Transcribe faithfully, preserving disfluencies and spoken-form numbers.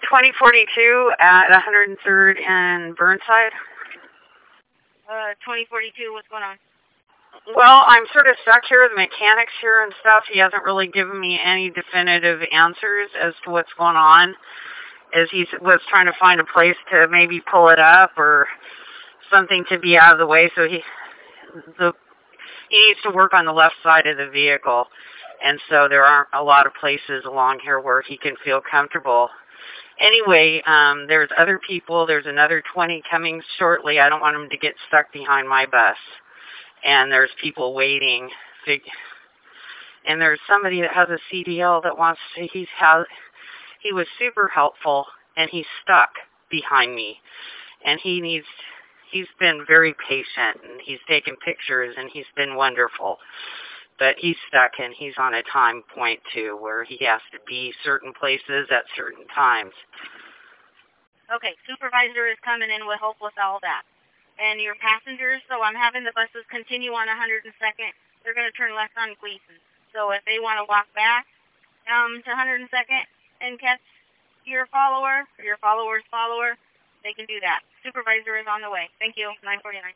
twenty forty-two at one hundred third and Burnside. Uh, twenty forty-two, what's going on? Well, I'm sort of stuck here. The mechanic's here and stuff. He hasn't really given me any definitive answers as to what's going on. As he was trying to find a place to maybe pull it up or something to be out of the way. So he, the, he needs to work on the left side of the vehicle. And so there aren't a lot of places along here where he can feel comfortable. Anyway, um, there's other people. There's another twenty coming shortly. I don't want him to get stuck behind my bus. And there's people waiting. And there's somebody that has a C D L that wants to, he's has, he was super helpful, and he's stuck behind me. And he needs, he's been very patient, and he's taken pictures, and he's been wonderful. But he's stuck, and he's on a time point, too, where he has to be certain places at certain times. Okay, supervisor is coming in with help with all that. And your passengers, so I'm having the buses continue on one hundred second. They're going to turn left on Gleason. So if they want to walk back um, to one hundred second and catch your follower, or your follower's follower, they can do that. Supervisor is on the way. Thank you. nine forty-nine.